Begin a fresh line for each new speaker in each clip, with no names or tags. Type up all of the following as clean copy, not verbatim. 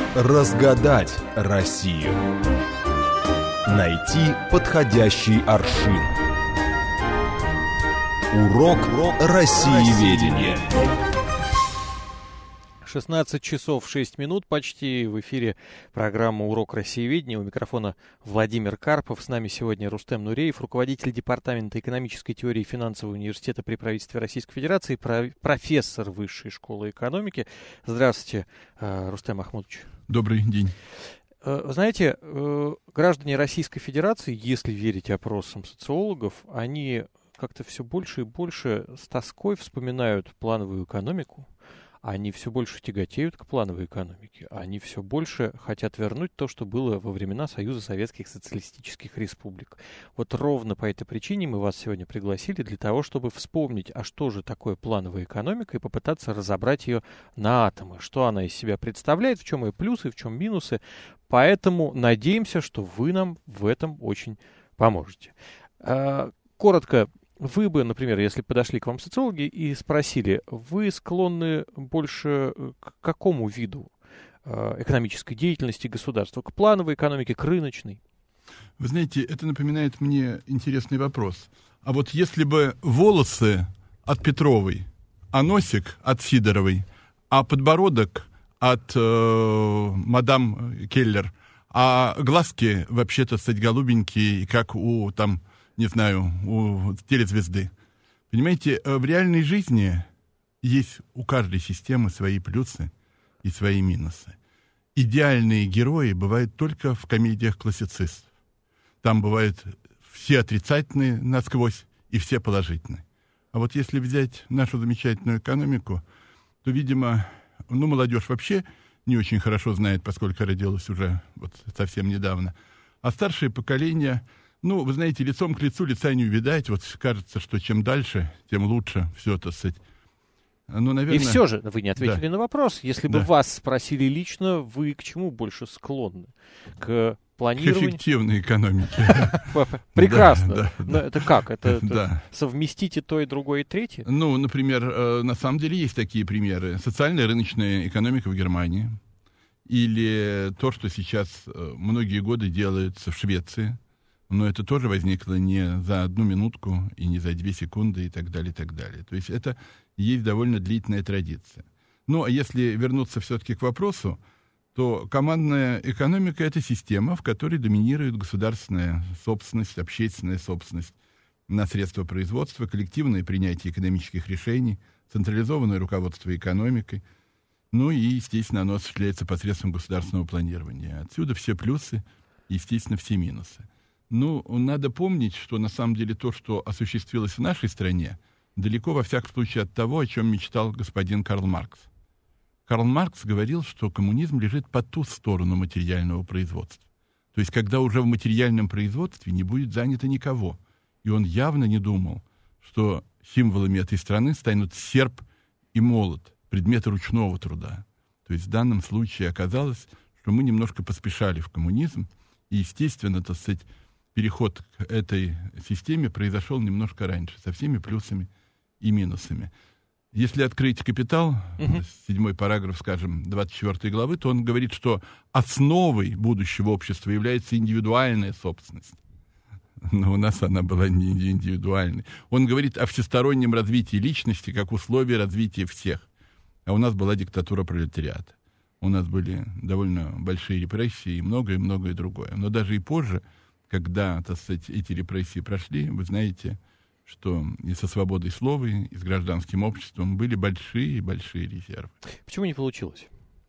Разгадать Россию. Найти подходящий аршин. Урок россиеведения.
16 часов 6 минут почти. В эфире программа «Урок россиеведения». У микрофона Владимир Карпов. С нами сегодня Рустем Нуреев, руководитель Департамента экономической теории Финансового университета при правительстве Российской Федерации, профессор Высшей школы экономики. Здравствуйте, Рустем Махмудович.
Добрый день.
Знаете, граждане Российской Федерации, если верить опросам социологов, они как-то все больше и больше с тоской вспоминают плановую экономику. Они все больше тяготеют к плановой экономике. Они все больше хотят вернуть то, что было во времена Союза Советских Социалистических Республик. Вот ровно по этой причине мы вас сегодня пригласили для того, чтобы вспомнить, а что же такое плановая экономика, и попытаться разобрать ее на атомы. Что она из себя представляет, в чем ее плюсы, в чем минусы. Поэтому надеемся, что вы нам в этом очень поможете. Коротко. Вы бы, например, если подошли к вам социологи и спросили, вы склонны больше к какому виду экономической деятельности государства? К плановой экономике, к рыночной?
Вы знаете, это напоминает мне интересный вопрос. А вот если бы волосы от Петровой, а носик от Сидоровой, а подбородок от мадам Келлер, а глазки вообще-то, кстати, голубенькие, как у там... не знаю, у телезвезды. Понимаете, в реальной жизни есть у каждой системы свои плюсы и свои минусы. Идеальные герои бывают только в комедиях классицистов. Там бывают все отрицательные насквозь и все положительные. А вот если взять нашу замечательную экономику, то, видимо, молодежь вообще не очень хорошо знает, поскольку родилась уже вот совсем недавно. А старшее поколение... вы знаете, лицом к лицу лица не увидать. Вот кажется, что чем дальше, тем лучше все это, сказать. Наверное...
И все же, вы не ответили на вопрос. Если бы вас спросили лично, вы к чему больше склонны? К планированию?
К эффективной экономике.
Прекрасно. Это как? Это совместить и то, и другое, и третье?
Например, на самом деле есть такие примеры. Социальная рыночная экономика в Германии. Или то, что сейчас многие годы делается в Швеции. Но это тоже возникло не за 1 минутку и не за 2 секунды и так далее, и так далее. То есть это есть довольно длительная традиция. А если вернуться все-таки к вопросу, то командная экономика — это система, в которой доминирует государственная собственность, общественная собственность на средства производства, коллективное принятие экономических решений, централизованное руководство экономикой. И, естественно, оно осуществляется посредством государственного планирования. Отсюда все плюсы, естественно, все минусы. Надо помнить, что на самом деле то, что осуществилось в нашей стране, далеко, во всяком случае, от того, о чем мечтал господин Карл Маркс. Карл Маркс говорил, что коммунизм лежит по ту сторону материального производства. То есть, когда уже в материальном производстве не будет занято никого. И он явно не думал, что символами этой страны станут серп и молот, предметы ручного труда. То есть, в данном случае оказалось, что мы немножко поспешали в коммунизм, и, естественно, так сказать, переход к этой системе произошел немножко раньше, со всеми плюсами и минусами. Если открыть «Капитал», 7 параграф, скажем, 24 главы, то он говорит, что основой будущего общества является индивидуальная собственность. Но у нас она была не индивидуальной. Он говорит о всестороннем развитии личности как условии развития всех. А у нас была диктатура пролетариата. У нас были довольно большие репрессии и многое другое. Но даже и позже, когда, так сказать, эти репрессии прошли, вы знаете, что и со свободой слова, и с гражданским обществом были большие резервы.
Почему не получилось?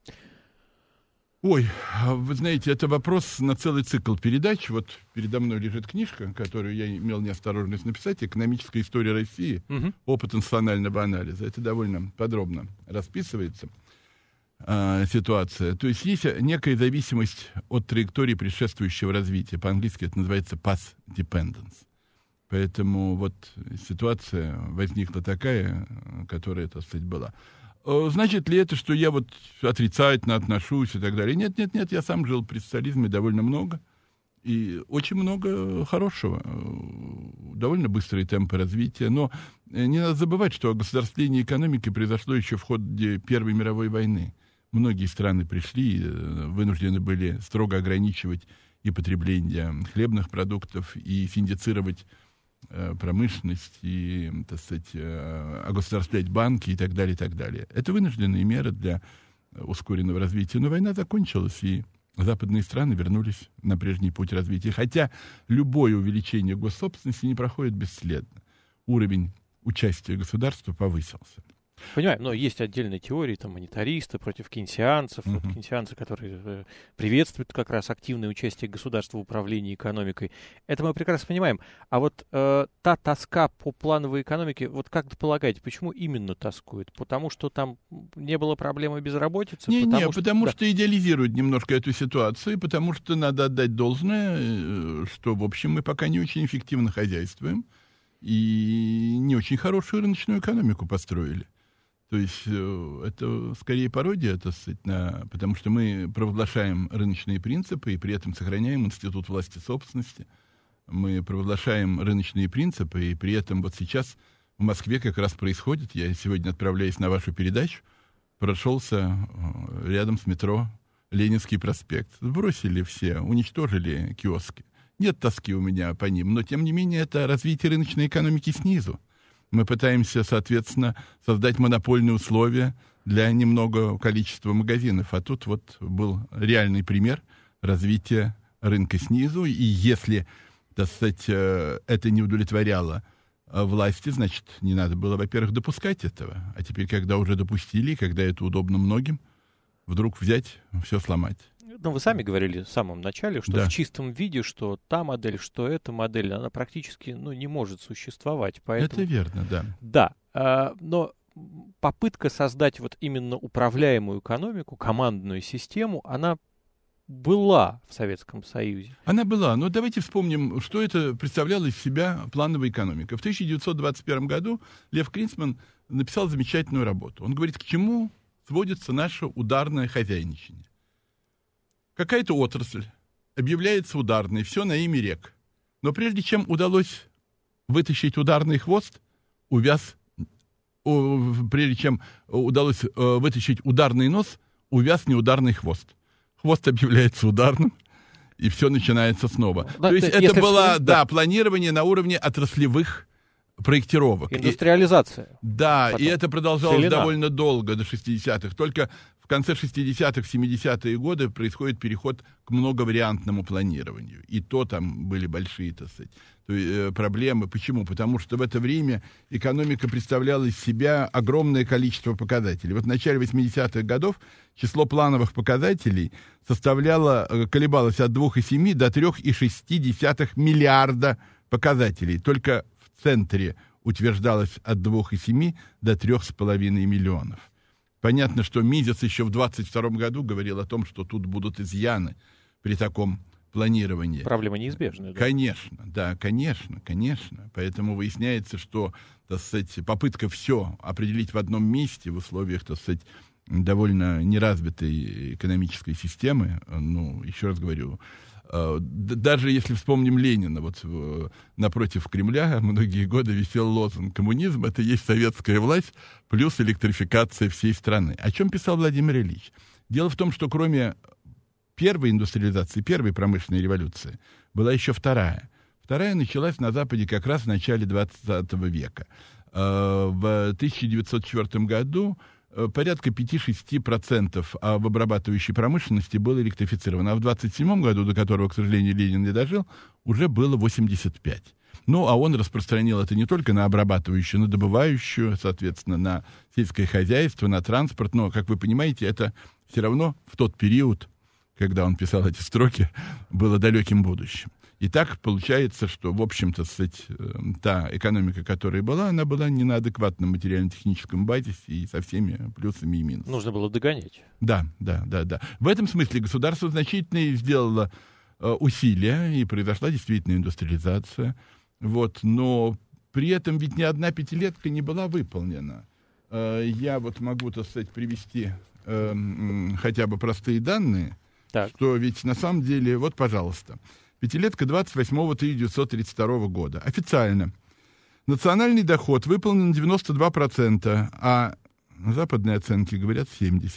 Вы знаете, это вопрос на целый цикл передач. Вот передо мной лежит книжка, которую я имел неосторожность написать, «Экономическая история России. Опыт национального анализа». Это довольно подробно расписывается. Ситуация. То есть есть некая зависимость от траектории предшествующего развития. По-английски это называется path dependence. Поэтому вот ситуация возникла такая, которая, так сказать, была. Значит ли это, что я вот отрицательно отношусь и так далее? Нет, я сам жил при социализме довольно много. И очень много хорошего, довольно быстрые темпы развития. Но не надо забывать, что государствление экономики произошло еще в ходе Первой мировой войны. многие страны пришли, вынуждены были строго ограничивать и потребление хлебных продуктов, и синдицировать промышленность, и, так сказать, огосударствлять банки и так далее, и так далее. Это вынужденные меры для ускоренного развития. Но война закончилась, и западные страны вернулись на прежний путь развития. Хотя любое увеличение госсобственности не проходит бесследно. Уровень участия государства повысился.
Понимаем, но есть отдельные теории, там, монетаристы против кейнсианцев, вот кейнсианцы, которые приветствуют как раз активное участие государства в управлении экономикой. Это мы прекрасно понимаем. А вот та тоска по плановой экономике, вот как вы полагаете, почему именно тоскует? Потому что там не было проблемы безработицы?
Потому что идеализируют немножко эту ситуацию, потому что надо отдать должное, что, в общем, мы пока не очень эффективно хозяйствуем и не очень хорошую рыночную экономику построили. То есть это скорее пародия, так сказать, потому что мы провозглашаем рыночные принципы и при этом сохраняем институт власти собственности. Мы провозглашаем рыночные принципы, и при этом вот сейчас в Москве как раз происходит, я сегодня, отправляясь на вашу передачу, прошелся рядом с метро Ленинский проспект. Сбросили все, уничтожили киоски. Нет тоски у меня по ним, но тем не менее это развитие рыночной экономики снизу. Мы пытаемся, соответственно, создать монопольные условия для немного количества магазинов. А тут вот был реальный пример развития рынка снизу. И если, так сказать, это не удовлетворяло власти, значит, не надо было, во-первых, допускать этого. А теперь, когда уже допустили, когда это удобно многим, вдруг взять, все сломать.
Ну, вы сами говорили в самом начале, что
да.
В чистом виде, что та модель, что эта модель, она практически не может существовать. Поэтому...
Это верно, да.
Да, но попытка создать вот именно управляемую экономику, командную систему, она была в Советском Союзе.
Она была, но давайте вспомним, что это представляла из себя плановая экономика. В 1921 году Лев Кринцман написал замечательную работу. Он говорит, к чему сводится наше ударное хозяйничание. Какая-то отрасль объявляется ударной, все на имя рек. Но прежде чем удалось вытащить ударный хвост, прежде чем удалось вытащить ударный нос, увяз неударный хвост. Хвост объявляется ударным, и все начинается снова.
Да,
то есть это было планирование на уровне отраслевых проектировок.
Индустриализация.
Да, и это продолжалось довольно долго, до 60-х. Только в конце 60-х, 70-е годы происходит переход к многовариантному планированию. И то там были большие, так сказать, проблемы. Почему? Потому что в это время экономика представляла из себя огромное количество показателей. Вот в начале 80-х годов число плановых показателей колебалось от 2,7 до 3,6 миллиарда показателей. Только в центре утверждалось от 2,7 до 3,5 миллионов. Понятно, что Мизец еще в 22 году говорил о том, что тут будут изъяны при таком планировании.
Проблема неизбежная.
Да? Конечно, да, конечно. Поэтому выясняется, что, так сказать, попытка все определить в одном месте в условиях, так сказать, довольно неразвитой экономической системы, еще раз говорю, даже если вспомним Ленина, вот напротив Кремля многие годы висел лозунг «Коммунизм — это есть советская власть плюс электрификация всей страны». О чем писал Владимир Ильич? Дело в том, что кроме первой индустриализации, первой промышленной революции, была еще вторая. Вторая началась на Западе как раз в начале 20 века. В 1904 году порядка 5-6% в обрабатывающей промышленности было электрифицировано. А в 1927 году, до которого, к сожалению, Ленин не дожил, уже было 85%. А он распространил это не только на обрабатывающую, на добывающую, соответственно, на сельское хозяйство, на транспорт. Но, как вы понимаете, это все равно в тот период, когда он писал эти строки, было далеким будущим. И так получается, что, в общем-то, та экономика, которая была, она была не на адекватном материально-техническом базисе и со всеми плюсами и минусами.
Нужно было догонять.
Да. В этом смысле государство значительно сделало усилия, и произошла действительно индустриализация. Но при этом ведь ни одна пятилетка не была выполнена. Я могу, так сказать, привести хотя бы простые данные, что ведь на самом деле, пожалуйста, пятилетка 28-го 1932 года. Официально. Национальный доход выполнен 92%, а западные оценки говорят 70%.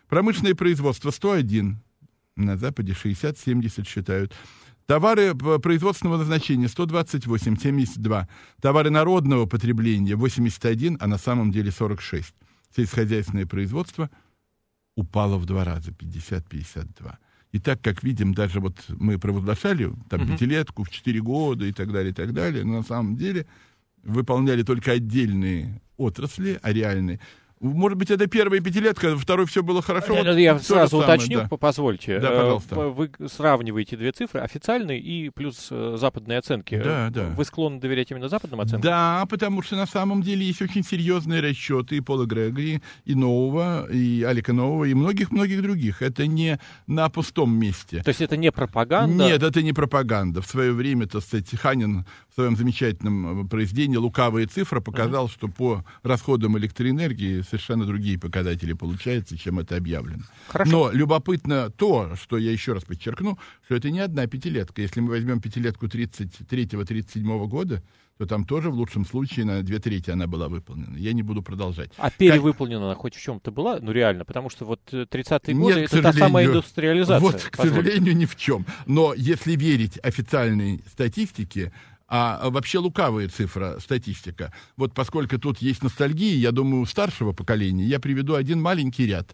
Промышленное производство 101, на Западе 60-70 считают. Товары производственного назначения 128, 72. Товары народного потребления 81, а на самом деле 46. Сельскохозяйственное производство упало в 2 раза, 50-52. И так, как видим, даже вот мы провозглашали там пятилетку в 4 года и так далее, но на самом деле выполняли только отдельные отрасли, а реальные. Может быть, это первая пятилетка, второй все было хорошо.
Я сразу уточню, позвольте.
Да, пожалуйста.
Вы сравниваете 2 цифры, официальные и плюс западные оценки.
Да.
Вы склонны доверять именно западным оценкам?
Да, потому что на самом деле есть очень серьезные расчеты и Пола Грегори, и Нового, и Алика Нового, и многих-многих других. Это не на пустом месте.
То есть это не пропаганда?
Нет, это не пропаганда. В свое время, так сказать, Ханин в своем замечательном произведении «Лукавая цифра» показал, что по расходам электроэнергии совершенно другие показатели получаются, чем это объявлено.
Хорошо.
Но любопытно то, что я еще раз подчеркну, что это не одна пятилетка. Если мы возьмем пятилетку 33-37 года, то там тоже в лучшем случае на 2/3 она была выполнена. Я не буду продолжать.
А перевыполнена она хоть в чем-то была? Ну, реально, потому что вот 30-е годы — это та самая индустриализация.
Вот, к сожалению, ни в чем. Но если верить официальной статистике, а вообще лукавая цифра, статистика. Вот поскольку тут есть ностальгия, я думаю, у старшего поколения, я приведу один маленький ряд.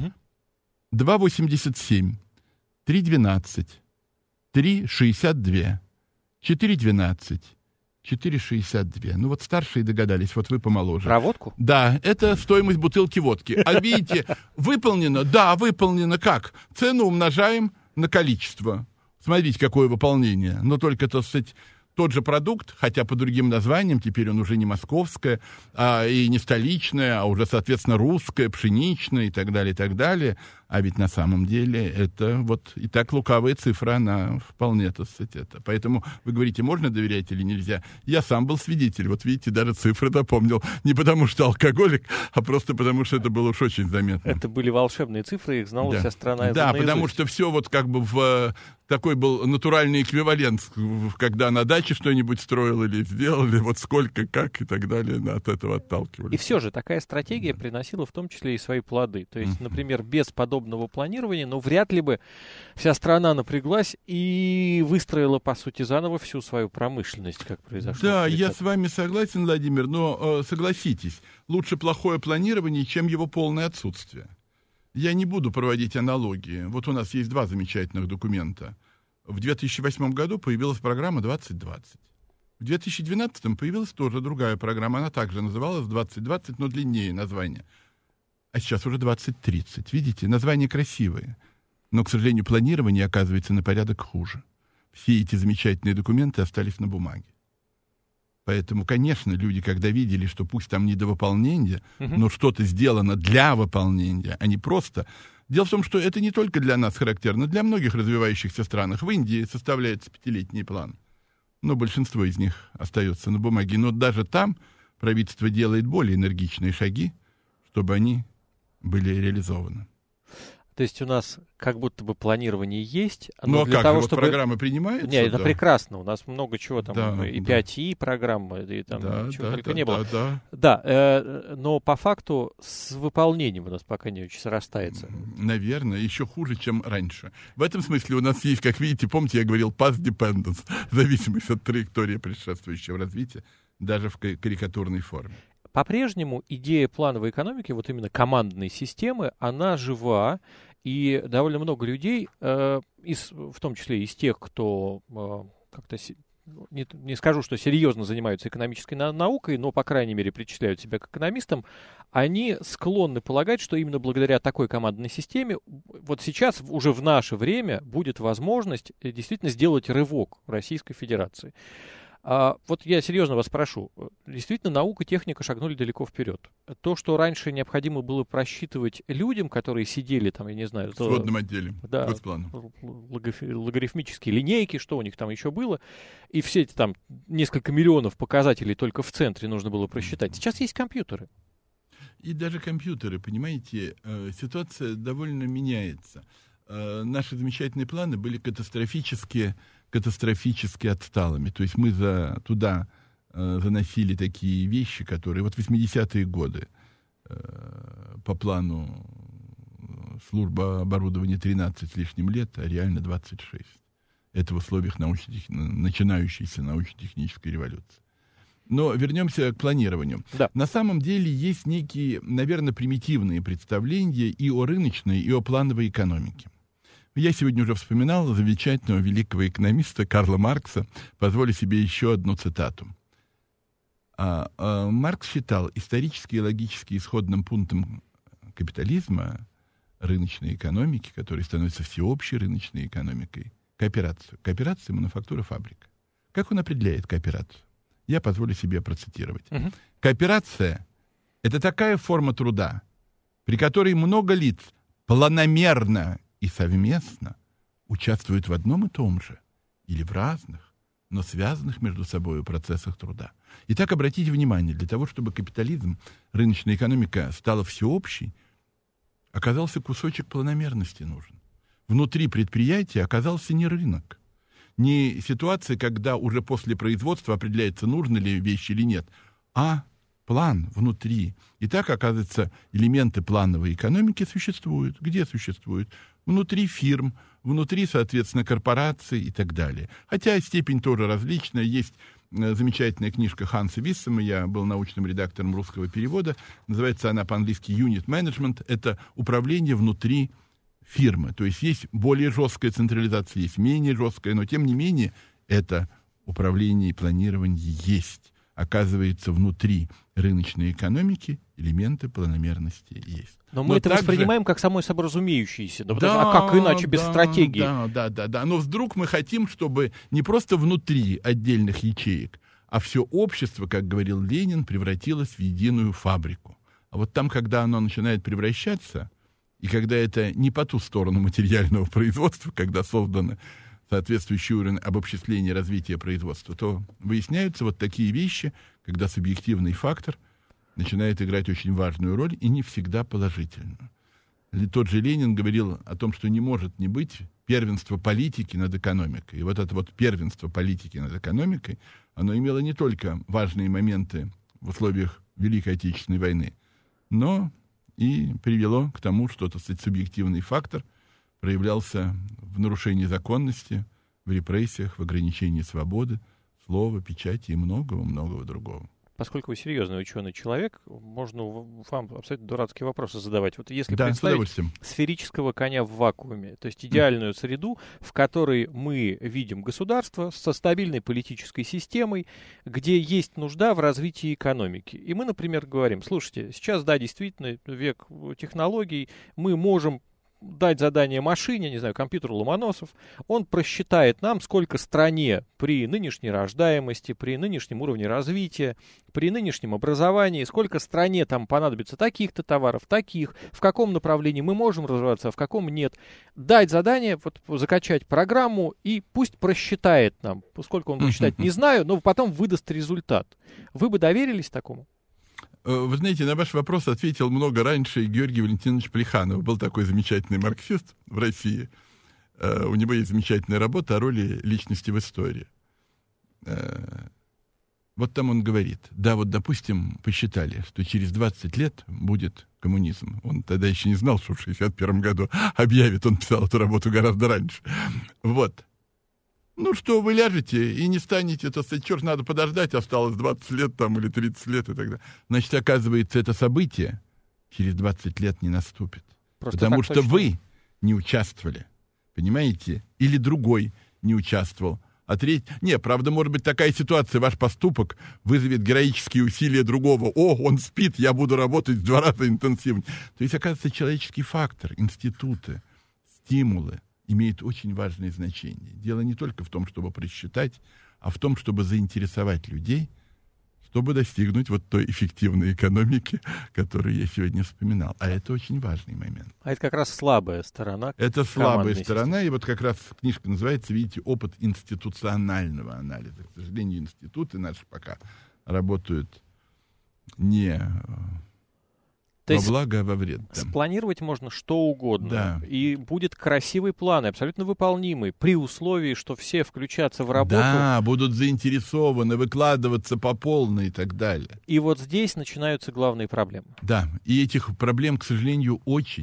2,87, 3,12, 3,62, 4,12, 4,62. Ну вот старшие догадались, вот вы помоложе.
Про водку?
Да, это стоимость бутылки водки. А видите, выполнено? Да, выполнено как? Цену умножаем на количество. Смотрите, какое выполнение. Но только, так сказать, тот же продукт, хотя по другим названиям, теперь он уже не московское, и не столичное, а уже, соответственно, русское, пшеничное и так далее. А ведь на самом деле это вот и так лукавая цифра, она вполне, так сказать, это. Поэтому вы говорите, можно доверять или нельзя? Я сам был свидетель, вот видите, даже цифры допомнил. Не потому что алкоголик, а просто потому что это было уж очень заметно.
Это были волшебные цифры, их знала вся страна.
Да, потому что все вот как бы в такой был натуральный эквивалент, когда на даче что-нибудь строил или сделали, вот сколько, как и так далее, от этого отталкивались.
И все же такая стратегия приносила в том числе и свои плоды. То есть, например, без подобного планирования, но вряд ли бы вся страна напряглась и выстроила, по сути, заново всю свою промышленность, как произошло.
Да, я с вами согласен, Владимир, но согласитесь, лучше плохое планирование, чем его полное отсутствие. Я не буду проводить аналогии. Вот у нас есть 2 замечательных документа. В 2008 году появилась программа 2020. В 2012 появилась тоже другая программа. Она также называлась 2020, но длиннее название. А сейчас уже 2030. Видите, названия красивые. Но, к сожалению, планирование оказывается на порядок хуже. Все эти замечательные документы остались на бумаге. Поэтому, конечно, люди, когда видели, что пусть там не до выполнения, но что-то сделано для выполнения, а не просто... Дело в том, что это не только для нас характерно, для многих развивающихся стран. В Индии составляется 5-летний план, но большинство из них остается на бумаге. Но даже там правительство делает более энергичные шаги, чтобы они были реализованы.
То есть у нас как будто бы планирование есть.
Ну, а
для
как
того,
же, вот
чтобы...
программы принимаются?
Нет, это прекрасно. У нас много чего там.
Да,
и
да.
5И программы, и там чего только не было.
Да.
Но по факту с выполнением у нас пока не очень срастается.
Наверное, еще хуже, чем раньше. В этом смысле у нас есть, как видите, помните, я говорил, past dependence, зависимость от траектории предшествующего развития, даже в карикатурной форме.
По-прежнему идея плановой экономики, вот именно командной системы, она жива, и довольно много людей, в том числе из тех, кто как-то, не скажу, что серьезно занимаются экономической наукой, но, по крайней мере, причисляют себя к экономистам, они склонны полагать, что именно благодаря такой командной системе вот сейчас, уже в наше время, будет возможность действительно сделать рывок Российской Федерации. Вот я серьезно вас прошу, действительно, наука и техника шагнули далеко вперед. То, что раньше необходимо было просчитывать людям, которые сидели там, я не знаю...
В сводном отделе,
да,
госпланом.
Логарифмические линейки, что у них там еще было, и все эти там несколько миллионов показателей только в центре нужно было просчитать. Сейчас есть компьютеры.
И даже компьютеры, понимаете, ситуация довольно меняется. Наши замечательные планы были катастрофически отсталыми. То есть мы туда заносили такие вещи, которые... Вот 80-е годы по плану служба оборудования 13 с лишним лет, а реально 26. Это в условиях начинающейся научно-технической революции. Но вернемся к планированию.
Да.
На самом деле есть некие, наверное, примитивные представления и о рыночной, и о плановой экономике. Я сегодня уже вспоминал замечательного великого экономиста Карла Маркса. Позволю себе еще одну цитату. Маркс считал исторически и логически исходным пунктом капитализма, рыночной экономики, которая становится всеобщей рыночной экономикой, кооперацию. Кооперация, мануфактура, фабрика. Как он определяет кооперацию? Я позволю себе процитировать. Кооперация — это такая форма труда, при которой много лиц планомерно и совместно участвуют в одном и том же или в разных, но связанных между собой процессах труда. Итак, обратите внимание, для того, чтобы капитализм, рыночная экономика стала всеобщей, оказался кусочек планомерности нужен. Внутри предприятия оказался не рынок, не ситуация, когда уже после производства определяется, нужны ли вещи или нет, а план внутри. И так, оказывается, элементы плановой экономики существуют. Где существуют? Внутри фирм, внутри, соответственно, корпораций и так далее. Хотя степень тоже различная. Есть замечательная книжка Ханса Виссема, я был научным редактором русского перевода, называется она по-английски «Unit Management», это управление внутри фирмы. То есть есть более жесткая централизация, есть менее жесткая, но тем не менее это управление и планирование есть. Оказывается, внутри рыночной экономики элементы планомерности есть.
Но мы это воспринимаем как само собой разумеющееся. А как иначе без стратегии?
Да. Но вдруг мы хотим, чтобы не просто внутри отдельных ячеек, а все общество, как говорил Ленин, превратилось в единую фабрику. А вот там, когда оно начинает превращаться, и когда это не по ту сторону материального производства, когда созданы соответствующий уровень обобществления развития производства, то выясняются вот такие вещи, когда субъективный фактор начинает играть очень важную роль и не всегда положительную. Тот же Ленин говорил о том, что не может не быть первенства политики над экономикой. И вот это вот первенство политики над экономикой, оно имело не только важные моменты в условиях Великой Отечественной войны, но и привело к тому, что, так сказать, субъективный фактор проявлялся в нарушении законности, в репрессиях, в ограничении свободы, слова, печати и многого-многого другого.
Поскольку вы серьезный ученый человек, можно вам абсолютно дурацкие вопросы задавать. Вот если представить сферического коня в вакууме, то есть идеальную среду, в которой мы видим государство со стабильной политической системой, где есть нужда в развитии экономики. И мы, например, говорим, слушайте, сейчас, да, действительно, век технологий, мы можем дать задание машине, не знаю, компьютеру Ломоносов, он просчитает нам, сколько стране при нынешней рождаемости, при нынешнем уровне развития, при нынешнем образовании, сколько стране там понадобится таких-то товаров, таких, в каком направлении мы можем развиваться, а в каком нет. Дать задание, вот, закачать программу, и пусть просчитает нам. Сколько он будет считать, не знаю, но потом выдаст результат. Вы бы доверились такому?
Вы знаете, на ваш вопрос ответил много раньше Георгий Валентинович Плеханов. Был такой замечательный марксист в России. У него есть замечательная работа о роли личности в истории. Вот там он говорит, да, вот, допустим, посчитали, что через 20 лет будет коммунизм. Он тогда еще не знал, что в 1961 году объявит. Он писал эту работу гораздо раньше. Вот. Ну что, вы ляжете и не станете, то сказать, черт, надо подождать, осталось 20 лет там или 30 лет и так далее. Значит, оказывается, это событие через 20 лет не наступит. Просто потому что точно вы не участвовали, понимаете? Или другой не участвовал. А третий... Не, правда, может быть такая ситуация, ваш поступок вызовет героические усилия другого. О, он спит, я буду работать в 2 раза интенсивнее. То есть, оказывается, человеческий фактор, институты, стимулы имеет очень важное значение. Дело не только в том, чтобы просчитать, а в том, чтобы заинтересовать людей, чтобы достигнуть вот той эффективной экономики, которую я сегодня вспоминал. А это очень важный момент.
А это как раз слабая сторона.
Это слабая сторона, и вот как раз книжка называется, видите, «Опыт институционального анализа». К сожалению, институты наши пока работают не во благо, а во вред.
Спланировать можно что угодно.
Да.
И будет красивый план, абсолютно выполнимый, при условии, что все включатся в работу.
Да, будут заинтересованы, выкладываться по полной и так далее.
И вот здесь начинаются главные проблемы.
Да, и этих проблем, к сожалению, очень,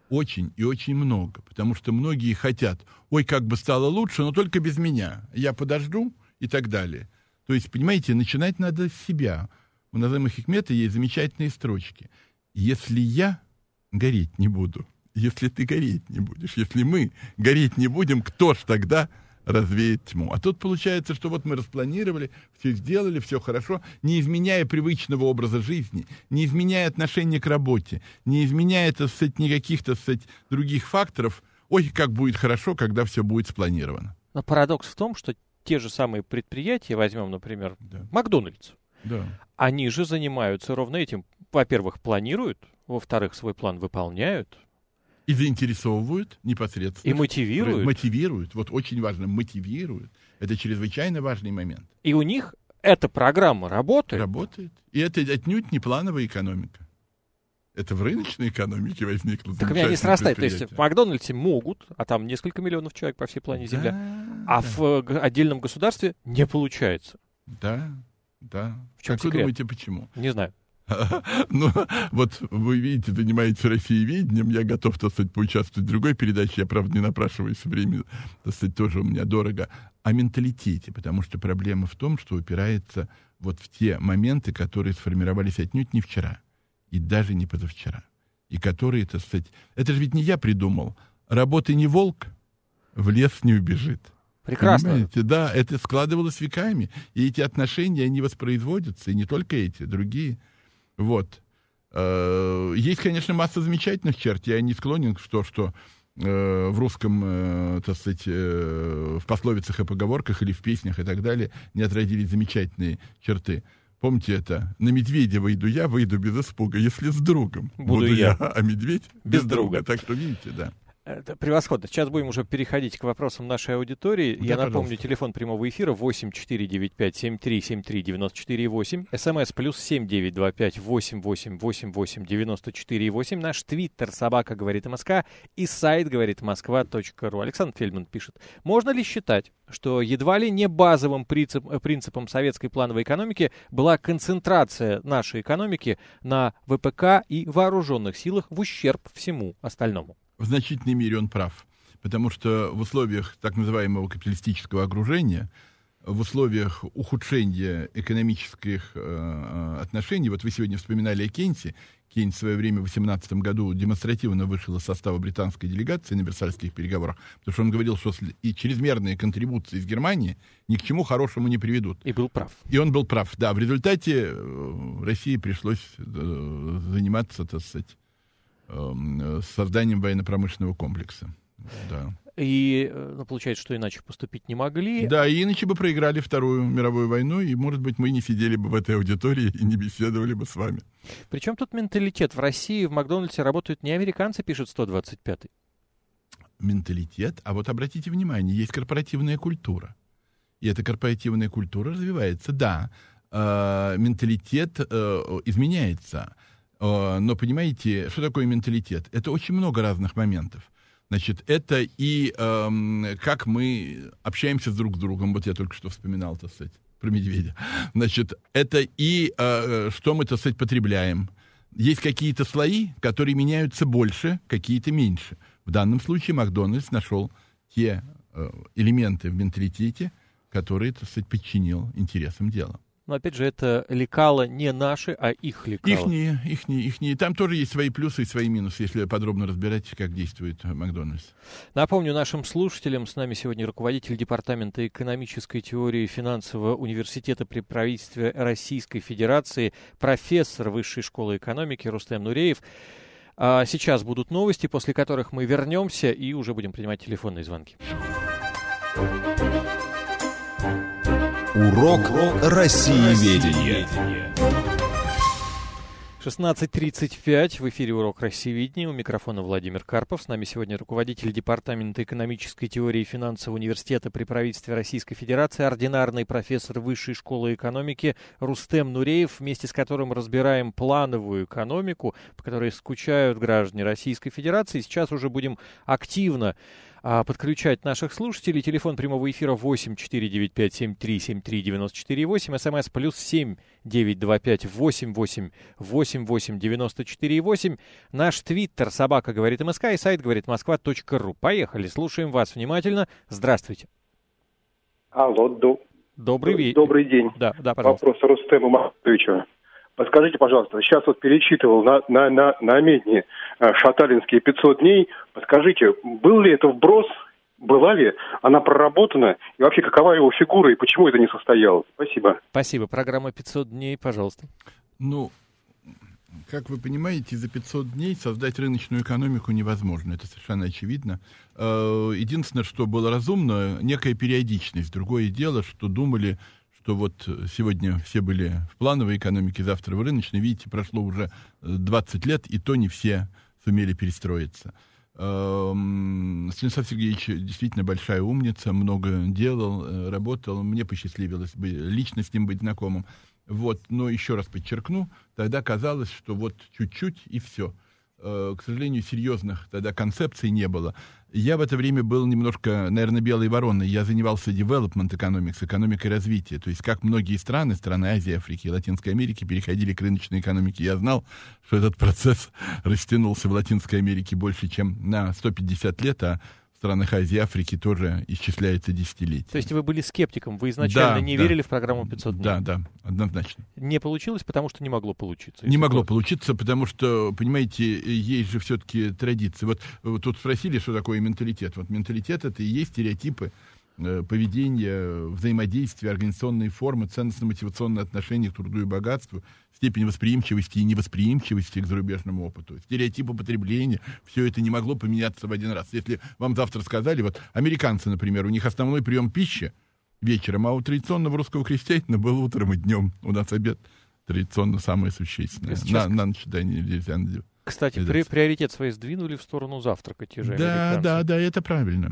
Очень и очень много. Потому что многие хотят, ой, как бы стало лучше, но только без меня. Я подожду и так далее. То есть, понимаете, начинать надо с себя. У Назыма Хикмета есть замечательные строчки. Если я гореть не буду, если ты гореть не будешь, если мы гореть не будем, кто ж тогда развеет тьму? А тут получается, что вот мы распланировали, все сделали, все хорошо, не изменяя привычного образа жизни, не изменяя отношения к работе, не изменяя, так сказать, никаких, так сказать, других факторов. Ой, как будет хорошо, когда все будет спланировано.
Но парадокс в том, что те же самые предприятия, возьмем, например, Макдональдс, они же занимаются ровно этим. Во-первых, планируют, во-вторых, свой план выполняют.
И заинтересовывают непосредственно.
И мотивируют.
Мотивируют. Вот очень важно, мотивируют. Это чрезвычайно важный момент.
И у них эта программа работает.
Работает. И это отнюдь не плановая экономика. Это в рыночной экономике возникло.
Так меня не срастает. То есть в Макдональдсе могут, а там несколько миллионов человек по всей планете Земля, а в отдельном государстве не получается.
Да.
В чем
как
секрет?
Вы думаете, почему?
Не знаю.
Ну, вот вы видите, занимаетесь россиеведением, я готов, так сказать, поучаствовать в другой передаче, я, правда, не напрашиваюсь, время, так сказать, тоже у меня дорого, о менталитете, потому что проблема в том, что упирается вот в те моменты, которые сформировались отнюдь не вчера, и даже не позавчера, и которые, так сказать, это же ведь не я придумал, работай не волк, в лес не убежит.
Прекрасно.
Понимаете? Да, это складывалось веками, и эти отношения, они воспроизводятся, и не только эти, другие. Вот. Есть, конечно, масса замечательных черт. Я не склонен, что в русском, так сказать, в пословицах и поговорках или в песнях и так далее не отразились замечательные черты. Помните это? На медведя выйду я, выйду без испуга, если с другом буду я, а медведь без друга. Так что видите, да.
Это превосходно. Сейчас будем уже переходить к вопросам нашей аудитории.
Да,
я напомню,
пожалуйста.
телефон прямого эфира 8495-7373-94-8, СМС +7 925 8888 94 наш твиттер собака говорит МСК и сайт говорит Москва.ру. Александр Фельдман пишет: можно ли считать, что едва ли не базовым принципом советской плановой экономики была концентрация нашей экономики на ВПК и вооруженных силах в ущерб всему остальному?
В значительной мере он прав, потому что в условиях так называемого капиталистического окружения, в условиях ухудшения экономических отношений, вот вы сегодня вспоминали о Кейнсе, Кейнс в свое время в 18 году демонстративно вышел из состава британской делегации на Версальских переговорах, потому что он говорил, что и чрезмерные контрибуции из Германии ни к чему хорошему не приведут.
И был прав.
И он был прав, да. В результате России пришлось заниматься, так сказать, созданием военно-промышленного комплекса. Да.
И получается, что иначе поступить не могли.
Да, и иначе бы проиграли Вторую мировую войну, и, может быть, мы не сидели бы в этой аудитории и не беседовали бы с вами.
Причем тут менталитет? В России в Макдональдсе работают не американцы, пишет 125-й.
Менталитет? А вот обратите внимание, есть корпоративная культура. И эта корпоративная культура развивается. Да, менталитет изменяется. Но понимаете, что такое менталитет? Это очень много разных моментов. Значит, это и как мы общаемся друг с другом. Вот я только что вспоминал, так сказать, про медведя. Значит, это и что мы, так сказать, потребляем. Есть какие-то слои, которые меняются больше, какие-то меньше. В данном случае Макдональдс нашел те элементы в менталитете, которые, так сказать, подчинил интересам дела.
Но, опять же, это лекало не наши, а их лекало.
Ихние. Там тоже есть свои плюсы и свои минусы, если подробно разбирать, как действует Макдональдс.
Напомню нашим слушателям, с нами сегодня руководитель Департамента экономической теории финансового университета при правительстве Российской Федерации, профессор Высшей школы экономики Рустем Нуреев. А сейчас будут новости, после которых мы вернемся и уже будем принимать телефонные звонки.
Урок россиеведения.
16:35 в эфире урок россиеведения. У микрофона Владимир Карпов. С нами сегодня руководитель Департамента экономической теории и финансового университета при правительстве Российской Федерации, ординарный профессор Высшей школы экономики Рустем Нуреев, вместе с которым разбираем плановую экономику, по которой скучают граждане Российской Федерации. Сейчас уже будем активно подключать наших слушателей. Телефон прямого эфира 8495-7373-94-8, смс +7 925 88 88 94 Наш твиттер собака говорит МСК и сайт говорит Москва.ру. Поехали, слушаем вас внимательно. Здравствуйте.
Алло,
Добрый
день.
Да, пожалуйста.
Вопрос Рустему Махмутовичу. Подскажите, пожалуйста, сейчас вот перечитывал на Медне шаталинские 500 дней. Подскажите, был ли это вброс, была ли она проработана, и вообще какова его фигура, и почему это не состоялось? Спасибо.
Спасибо. Программа 500 дней, пожалуйста.
Как вы понимаете, за 500 дней создать рыночную экономику невозможно. Это совершенно очевидно. Единственное, что было разумно, некая периодичность. Другое дело, что думали, что вот сегодня все были в плановой экономике, завтра в рыночной. Видите, прошло уже 20 лет, и то не все сумели перестроиться. Станислав Сергеевич действительно большая умница, много делал, работал. Мне посчастливилось лично с ним быть знакомым. Но еще раз подчеркну, тогда казалось, что вот чуть-чуть и все. К сожалению, серьезных тогда концепций не было. Я в это время был немножко, наверное, белой вороной. Я занимался development economics, экономикой развития. То есть как многие страны Азии, Африки и Латинской Америки переходили к рыночной экономике. Я знал, что этот процесс растянулся в Латинской Америке больше, чем на 150 лет, а в странах Азии и Африки тоже исчисляется десятилетия.
То есть вы были скептиком, вы изначально не верили в программу 500 дней?
Да, однозначно.
Не получилось, потому что не могло получиться.
Не могло получиться, потому что, понимаете, есть же все-таки традиции. Вот тут спросили, что такое менталитет. Вот менталитет — это и есть стереотипы поведения, взаимодействия, организационные формы, ценностно-мотивационные отношения к труду и богатству, степень восприимчивости и невосприимчивости к зарубежному опыту, стереотипы потребления, все это не могло поменяться в один раз. Если вам завтра сказали, вот американцы, например, у них основной прием пищи вечером, а у традиционного русского крестьянина был утром и днем. У нас обед традиционно самое существенное. На ночь, нельзя делать.
Кстати, приоритет свой сдвинули в сторону завтрака те же американцы.
Да, это правильно.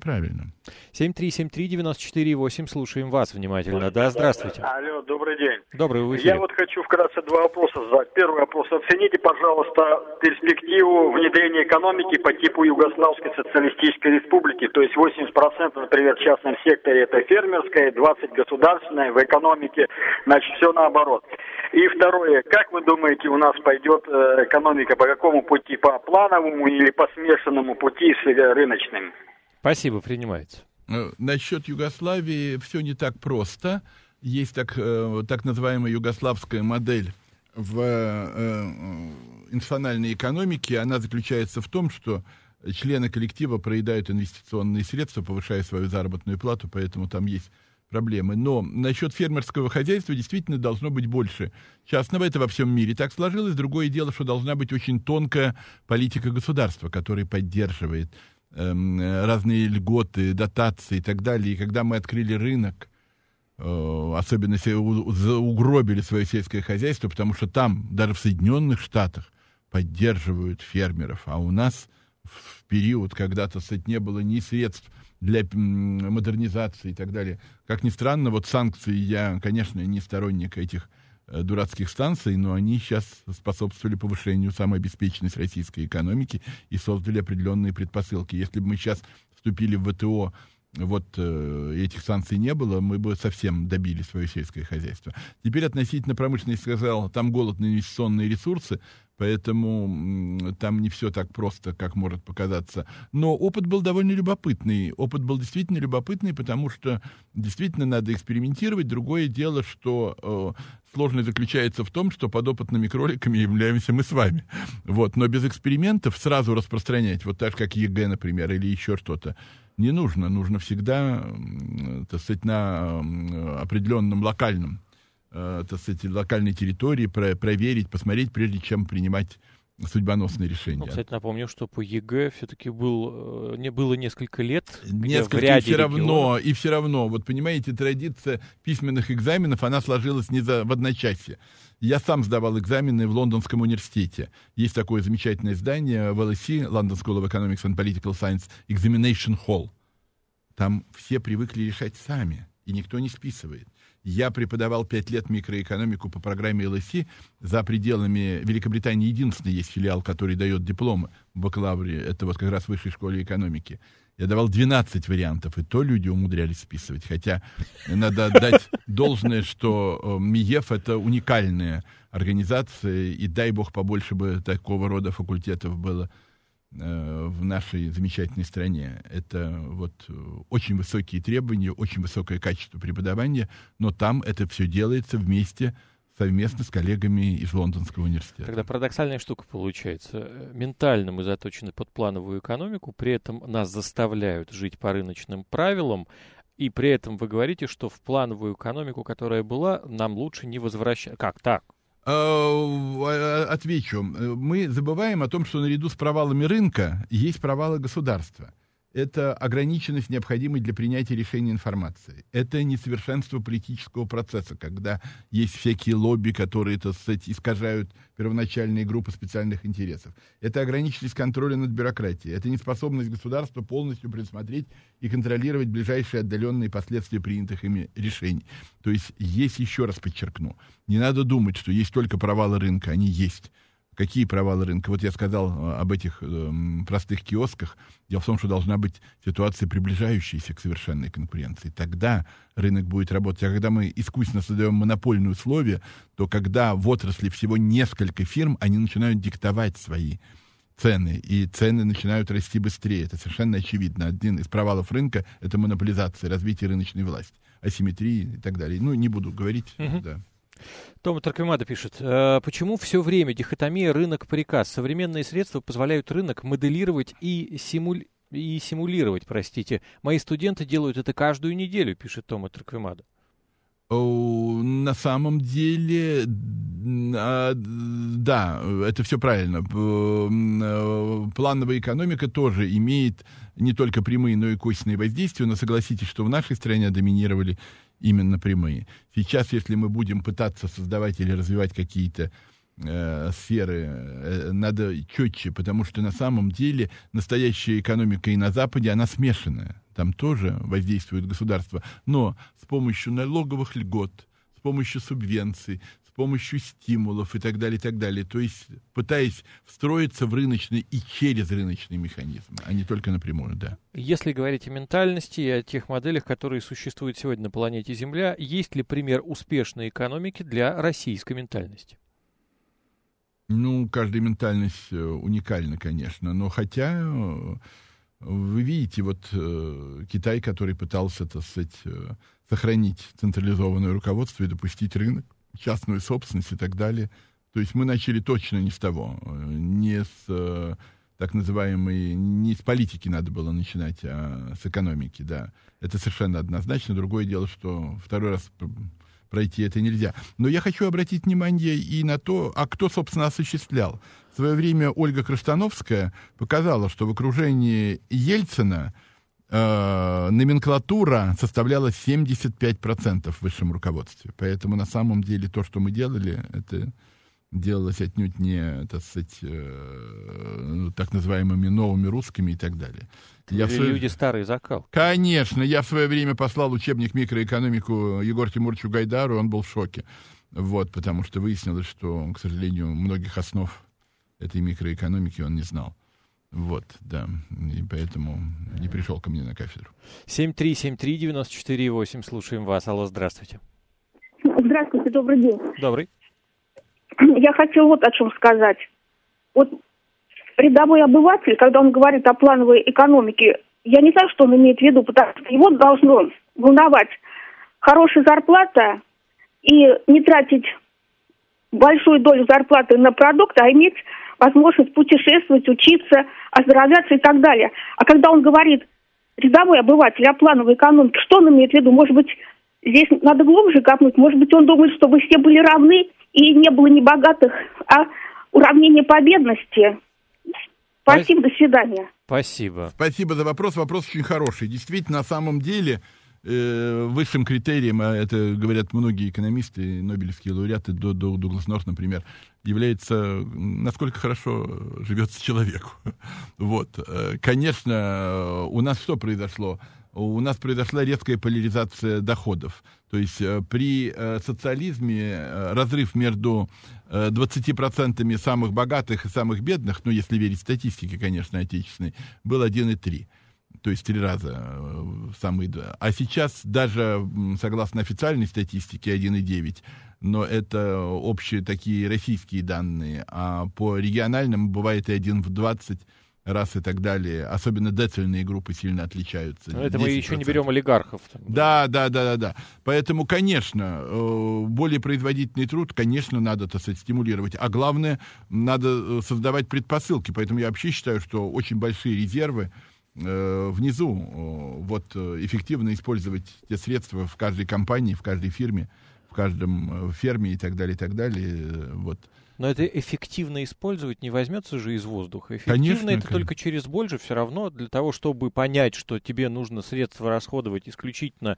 7373948, слушаем вас внимательно. Да, здравствуйте.
Алло, добрый день.
Добрый, вы в эфире.
Я вот хочу вкратце два вопроса задать. Первый вопрос. Оцените, пожалуйста, перспективу внедрения экономики по типу Югославской социалистической республики. То есть 80%, например, в частном секторе это фермерское, 20% государственное, в экономике, значит, все наоборот. И второе. Как вы думаете, у нас пойдет экономика по какому пути? По плановому или по смешанному пути с рыночным?
Спасибо, принимается.
Насчет Югославии все не так просто. Есть так называемая югославская модель в институциональной экономике. Она заключается в том, что члены коллектива проедают инвестиционные средства, повышая свою заработную плату, поэтому там есть проблемы. Но насчет фермерского хозяйства действительно должно быть больше частного. Это во всем мире так сложилось. Другое дело, что должна быть очень тонкая политика государства, которая поддерживает разные льготы, дотации и так далее. И когда мы открыли рынок, особенно если угробили свое сельское хозяйство, потому что там, даже в Соединенных Штатах, поддерживают фермеров. А у нас в период, когда-то, не было ни средств для модернизации и так далее. Как ни странно, вот санкции, я, конечно, не сторонник этих дурацких станций, но они сейчас способствовали повышению самообеспеченности российской экономики и создали определенные предпосылки. Если бы мы сейчас вступили в ВТО, этих санкций не было, мы бы совсем добили свое сельское хозяйство. Теперь относительно промышленности, сказал, там голод на инвестиционные ресурсы, поэтому там не все так просто, как может показаться. Но опыт был довольно любопытный. Опыт был действительно любопытный, потому что действительно надо экспериментировать. Другое дело, что сложность заключается в том, что подопытными кроликами являемся мы с вами. Но без экспериментов сразу распространять, так же, как ЕГЭ, например, или еще что-то, не нужно. Нужно всегда, на определенном локальном, локальной территории проверить, посмотреть, прежде чем принимать судьбоносные решения.
Кстати, напомню, что по ЕГЭ все-таки было несколько лет.
Несколько, и все равно, понимаете, традиция письменных экзаменов, она сложилась не в одночасье. Я сам сдавал экзамены в Лондонском университете. Есть такое замечательное здание в LSE, London School of Economics and Political Science, Examination Hall. Там все привыкли решать сами, и никто не списывает. Я преподавал 5 лет микроэкономику по программе LSE. За пределами Великобритании единственный есть филиал, который дает дипломы в бакалавре. Это как раз в Высшей школе экономики. Я давал 12 вариантов, и то люди умудрялись списывать. Хотя надо отдать должное, что МИЕФ — это уникальная организация, и дай бог побольше бы такого рода факультетов было в нашей замечательной стране. Это вот очень высокие требования, очень высокое качество преподавания, но там это все делается вместе, совместно с коллегами из Лондонского университета.
Тогда парадоксальная штука получается. Ментально мы заточены под плановую экономику, при этом нас заставляют жить по рыночным правилам, и при этом вы говорите, что в плановую экономику, которая была, нам лучше не возвращаться. Как так?
Отвечу. Мы забываем о том, что наряду с провалами рынка есть провалы государства. Это ограниченность, необходимой для принятия решений информации. Это несовершенство политического процесса, когда есть всякие лобби, которые, так сказать, искажают первоначальные группы специальных интересов. Это ограниченность контроля над бюрократией. Это неспособность государства полностью предусмотреть и контролировать ближайшие отдаленные последствия принятых ими решений. То есть, еще раз подчеркну, не надо думать, что есть только провалы рынка, они есть. Какие провалы рынка? Вот я сказал об этих простых киосках. Дело в том, что должна быть ситуация, приближающаяся к совершенной конкуренции. Тогда рынок будет работать. А когда мы искусственно создаем монопольные условия, то когда в отрасли всего несколько фирм, они начинают диктовать свои цены, и цены начинают расти быстрее. Это совершенно очевидно. Один из провалов рынка — это монополизация, развитие рыночной власти, асимметрии и так далее. Ну, не буду говорить, да.
Тома Тарквимада пишет, почему все время дихотомия рынок-приказ? Современные средства позволяют рынок моделировать и симулировать, простите. Мои студенты делают это каждую неделю, пишет Тома Тарквимада.
На самом деле, да, это все правильно. Плановая экономика тоже имеет не только прямые, но и косвенные воздействия, но согласитесь, что в нашей стране доминировали именно прямые. Сейчас, если мы будем пытаться создавать или развивать какие-то сферы, надо четче, потому что на самом деле настоящая экономика и на Западе, она смешанная. Там тоже воздействует государство, но с помощью налоговых льгот, с помощью субвенций, с помощью стимулов и так далее, и так далее. То есть пытаясь встроиться в рыночный и через рыночный механизм, а не только напрямую, да.
Если говорить о ментальности и о тех моделях, которые существуют сегодня на планете Земля, есть ли пример успешной экономики для российской ментальности?
Ну, каждая ментальность уникальна, конечно, но хотя вы видите, вот Китай, который пытался, так сказать, сохранить централизованное руководство и допустить рынок, частную собственность и так далее. То есть мы начали точно не с того, не с так называемой, не с политики надо было начинать, а с экономики, да. Это совершенно однозначно. Другое дело, что второй раз пройти это нельзя. Но я хочу обратить внимание и на то, а кто, собственно, осуществлял. В свое время Ольга Крыштановская показала, что в окружении Ельцина номенклатура составляла 75% в высшем руководстве. Поэтому на самом деле то, что мы делали, это делалось отнюдь не, так сказать, так называемыми новыми русскими и так далее.
Люди старые закал.
Конечно. Я в свое время послал учебник микроэкономику Егору Тимуровичу Гайдару, он был в шоке. Вот, потому что выяснилось, что, к сожалению, многих основ этой микроэкономики он не знал. Вот, да, и поэтому не пришел ко мне на кафедру.
7373948, слушаем вас. Алло, здравствуйте.
Здравствуйте, добрый день.
Добрый.
Я хотела вот о чем сказать. Вот рядовой обыватель, когда он говорит о плановой экономике, я не знаю, что он имеет в виду, потому что его должно волновать хорошая зарплата и не тратить большую долю зарплаты на продукты, а иметь возможность путешествовать, учиться, оздоровляться и так далее. А когда он говорит, рядовой обыватель о плановой экономике, что он имеет в виду? Может быть, здесь надо глубже копнуть? Может быть, он думает, чтобы все были равны и не было ни богатых, а уравнение по бедности? Спасибо, до свидания.
Спасибо.
Спасибо за вопрос. Вопрос очень хороший. Действительно, на самом деле, высшим критерием, а это говорят многие экономисты, нобелевские лауреаты, Дуглас Норт, например, является, насколько хорошо живется человеку. Вот. Конечно, у нас что произошло? У нас произошла резкая поляризация доходов. То есть при социализме разрыв между 20% самых богатых и самых бедных, ну, если верить статистике, конечно, отечественной, был 1,3. То есть 3 раза самые. А сейчас даже, согласно официальной статистике, 1,9. Но это общие такие российские данные. А по региональным бывает и 1 в 20 раз и так далее. Особенно децильные группы сильно отличаются.
Это мы еще не берем олигархов.
Да. Поэтому, конечно, более производительный труд, конечно, надо, так сказать, стимулировать. А главное, надо создавать предпосылки. Поэтому я вообще считаю, что очень большие резервы внизу. Вот эффективно использовать те средства в каждой компании, в каждой фирме, в каждом ферме и так далее, и так далее. Вот.
Но это эффективно использовать не возьмется же из воздуха. Эффективно
конечно,
это только через боль же все равно для того, чтобы понять, что тебе нужно средства расходовать исключительно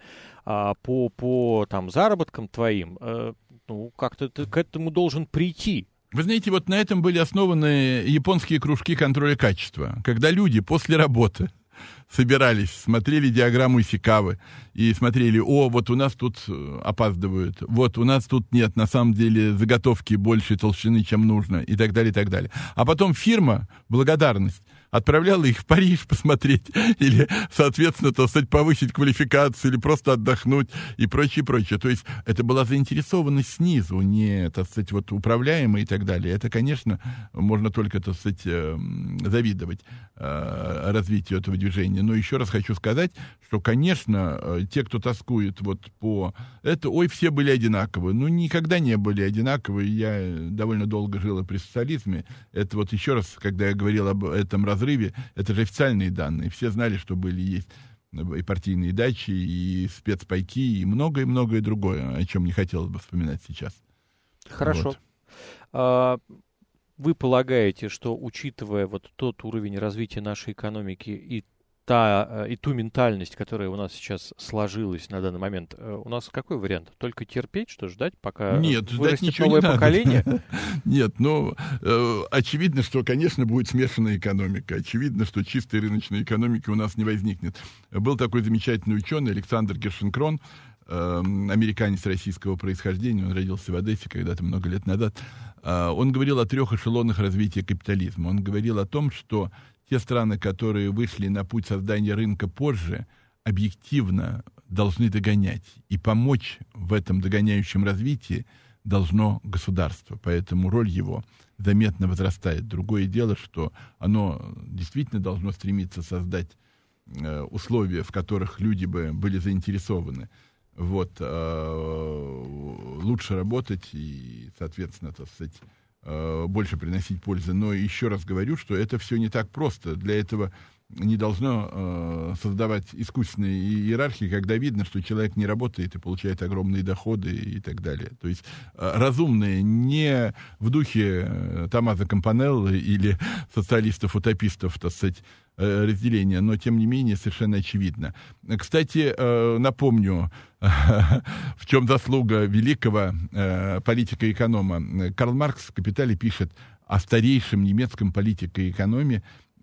по там, заработкам твоим. Как-то ты к этому должен прийти.
Вы знаете, вот на этом были основаны японские кружки контроля качества. Когда люди после работы собирались, смотрели диаграмму Исикавы и смотрели, вот у нас тут опаздывают, вот у нас тут нет, на самом деле заготовки большей толщины, чем нужно, и так далее, и так далее. А потом фирма, благодарность, отправляла их в Париж посмотреть, или, соответственно, так сказать, повысить квалификацию, или просто отдохнуть, и прочее, прочее. То есть это была заинтересованность снизу, не, так сказать, вот управляемая и так далее. Это, конечно, можно только, так сказать, завидовать развитию этого движения. Но еще раз хочу сказать, что, конечно, те, кто тоскует вот по это, все были одинаковы. Никогда не были одинаковы. Я довольно долго жила при социализме. Это вот еще раз, когда я говорил об этом разрыве, это же официальные данные. Все знали, что есть и партийные дачи, и спецпайки, и многое другое, о чем не хотелось бы вспоминать сейчас.
Хорошо. Вот. Вы полагаете, что, учитывая вот тот уровень развития нашей экономики и ту ментальность, которая у нас сейчас сложилась на данный момент, у нас какой вариант? Только терпеть, что ждать, пока вырастет новое поколение?
Нет, очевидно, что, конечно, будет смешанная экономика. Очевидно, что чистой рыночной экономики у нас не возникнет. Был такой замечательный ученый Александр Гершенкрон, американец российского происхождения, он родился в Одессе когда-то много лет назад. Он говорил о 3 эшелонах развития капитализма. Он говорил о том, что те страны, которые вышли на путь создания рынка позже, объективно должны догонять. И помочь в этом догоняющем развитии должно государство. Поэтому роль его заметно возрастает. Другое дело, что оно действительно должно стремиться создать условия, в которых люди бы были заинтересованы. Лучше работать и, соответственно, так сказать, больше приносить пользы. Но еще раз говорю, что это все не так просто. Для этого не должно создавать искусственные иерархии, когда видно, что человек не работает и получает огромные доходы и так далее. То есть разумные, не в духе Томмазо Кампанелло или социалистов-утопистов, так сказать, разделения, но, тем не менее, совершенно очевидно. Кстати, напомню, в чем заслуга великого политика-эконома. Карл Маркс в «Капитале» пишет о старейшем немецком политико-экономе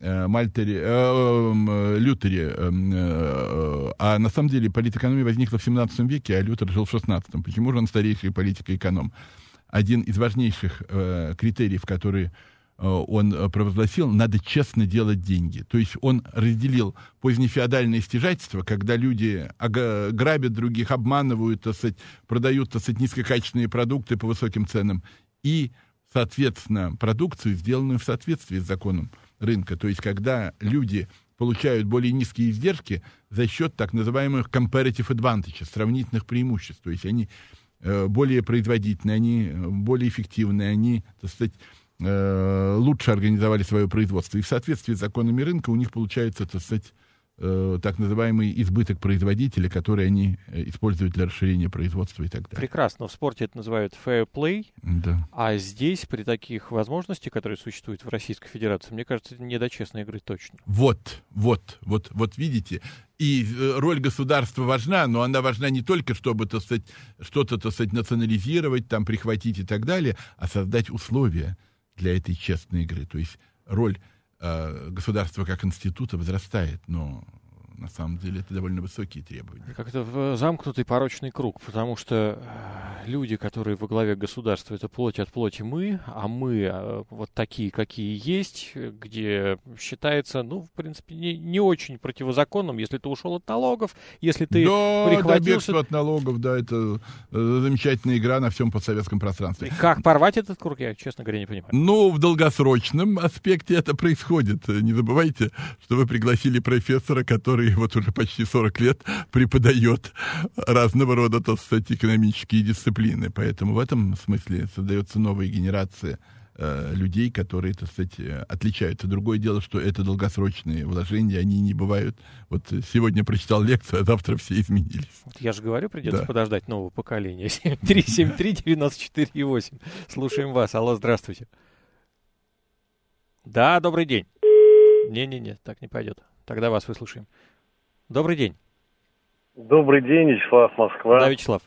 Лютере. А на самом деле политэкономия возникла в 17 веке, а Лютер жил в 16-м. Почему же он старейший политик-эконом? Один из важнейших критериев, которые он провозгласил, надо честно делать деньги. То есть он разделил позднефеодальное стяжательство, когда люди грабят других, обманывают, так сказать, продают, так сказать, низкокачественные продукты по высоким ценам, и, соответственно, продукцию, сделанную в соответствии с законом рынка. То есть когда люди получают более низкие издержки за счет так называемых comparative advantages, сравнительных преимуществ. То есть они более производительные, они более эффективные, они, так сказать, лучше организовали свое производство. И в соответствии с законами рынка у них получается, так сказать, так называемый избыток производителя, который они используют для расширения производства и так далее.
Прекрасно. В спорте это называют fair play.
Да.
А здесь, при таких возможностях, которые существуют в Российской Федерации, мне кажется, это не до честной игры точно.
Вот видите. И роль государства важна, но она важна не только, чтобы, так сказать, что-то, так сказать, национализировать, там, прихватить и так далее, а создать условия для этой честной игры. То есть роль государства как института возрастает, но на самом деле это довольно высокие требования.
Как-то замкнутый порочный круг, потому что люди, которые во главе государства, это плоть от плоти мы, а мы вот такие, какие есть, где считается, ну, в принципе, не очень противозаконным, если ты ушел от налогов, если ты прихватил...
бегство от налогов, да, это замечательная игра на всем постсоветском пространстве.
Как порвать этот круг, я, честно говоря, не понимаю.
Ну, в долгосрочном аспекте это происходит. Не забывайте, что вы пригласили профессора, который вот уже почти 40 лет преподает разного рода, так сказать, экономические дисциплины. Поэтому в этом смысле создается новая генерация людей, которые, так сказать, отличаются. Другое дело, что это долгосрочные вложения, они не бывают. Вот сегодня прочитал лекцию, а завтра все изменились.
Вот я же говорю, придется подождать нового поколения. 7373948. Слушаем вас. Алло, здравствуйте. Да, добрый день. Не-не-не, так не пойдет. Тогда вас выслушаем. Добрый день.
Добрый день, Вячеслав, Москва.
Да, Вячеслав.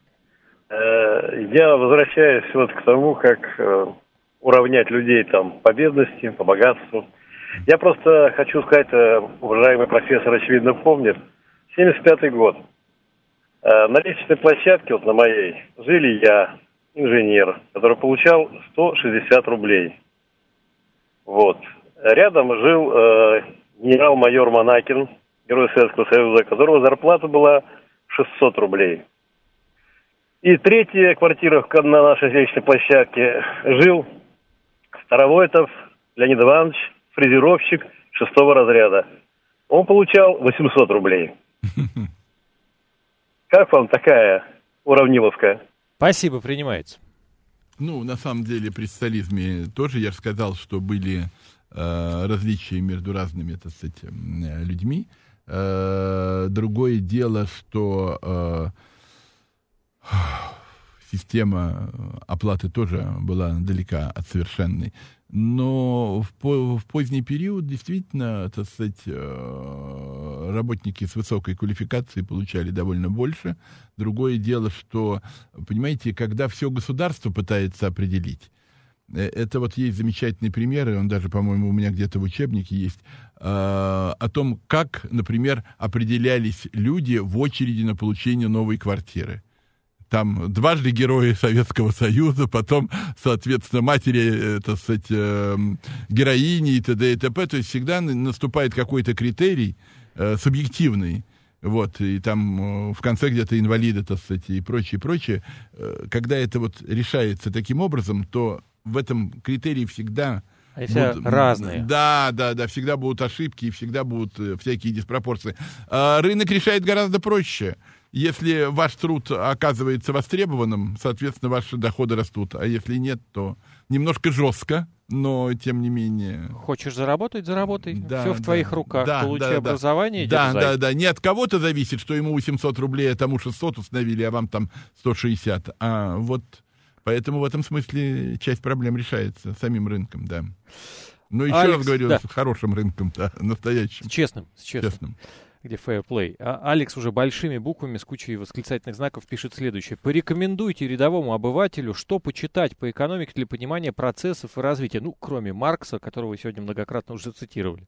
Я возвращаюсь вот к тому, как уравнять людей там по бедности, по богатству. Я просто хочу сказать, уважаемый профессор, очевидно, помнит, 75-й год. На лестничной площадке, вот на моей, жили я, инженер, который получал 160 рублей. Вот. Рядом жил генерал-майор Монакин, герой Советского Союза, у которого зарплата была 600 рублей. И третья квартира на нашей лестничной площадке жил Старовойтов Леонид Иванович, фрезеровщик 6-го разряда. Он получал 800 рублей. Как вам такая уравниловка?
Спасибо, принимается.
Ну, на самом деле, при социализме тоже я же сказал, что были различия между разными, так сказать, людьми. Другое дело, что система оплаты тоже была далека от совершенной. Но в поздний период действительно, так сказать, работники с высокой квалификацией получали довольно больше. Другое дело, что, понимаете, когда все государство пытается определить, это вот есть замечательный пример, и он даже, по-моему, у меня где-то в учебнике есть, о том, как, например, определялись люди в очереди на получение новой квартиры. Там дважды герои Советского Союза, потом, соответственно, матери, так сказать, героини и т.д. и т.п. То есть всегда наступает какой-то критерий субъективный. Вот, и там в конце где-то инвалиды, так сказать, и прочее. Когда это вот решается таким образом, то в этом критерии всегда...
Они все разные.
Да, всегда будут ошибки и всегда будут всякие диспропорции. Рынок решает гораздо проще. Если ваш труд оказывается востребованным, соответственно, ваши доходы растут. А если нет, то немножко жестко, но тем не менее...
Хочешь заработать, заработай. Да, все в твоих руках. Получи образование, дерзай.
Да. Не от кого-то зависит, что ему 800 рублей, а тому 600 установили, а вам там 160. А вот поэтому в этом смысле часть проблем решается самим рынком, да. Но еще раз говорю, с хорошим рынком, да, настоящим.
С честным. Где fair play. Алекс уже большими буквами с кучей восклицательных знаков пишет следующее. Порекомендуйте рядовому обывателю, что почитать по экономике для понимания процессов и развития. Ну, кроме Маркса, которого вы сегодня многократно уже цитировали.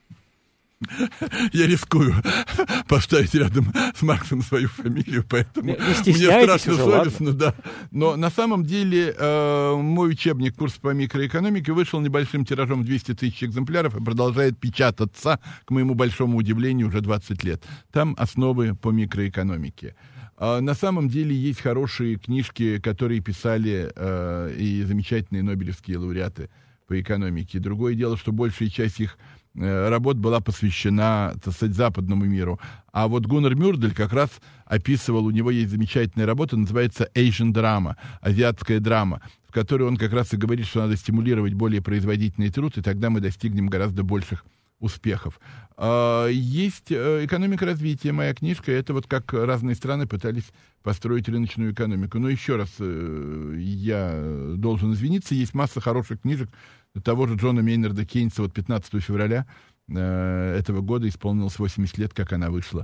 Я рискую поставить рядом с Марксом свою фамилию, поэтому мне страшно совестно, да. Но на самом деле мой учебник «Курс по микроэкономике» вышел небольшим тиражом 200 тысяч экземпляров и продолжает печататься, к моему большому удивлению, уже 20 лет. Там основы по микроэкономике. На самом деле есть хорошие книжки, которые писали и замечательные нобелевские лауреаты по экономике. Другое дело, что большая часть их работ была посвящена, так сказать, западному миру. А вот Гуннар Мюрдель как раз описывал, у него есть замечательная работа, называется Asian Drama, азиатская драма, в которой он как раз и говорит, что надо стимулировать более производительный труд, и тогда мы достигнем гораздо больших успехов. Есть «Экономика развития», моя книжка, это вот как разные страны пытались построить рыночную экономику. Но еще раз я должен извиниться, есть масса хороших книжек того же Джона Мейнарда Кейнса. Вот 15 февраля этого года исполнилось 80 лет, как она вышла.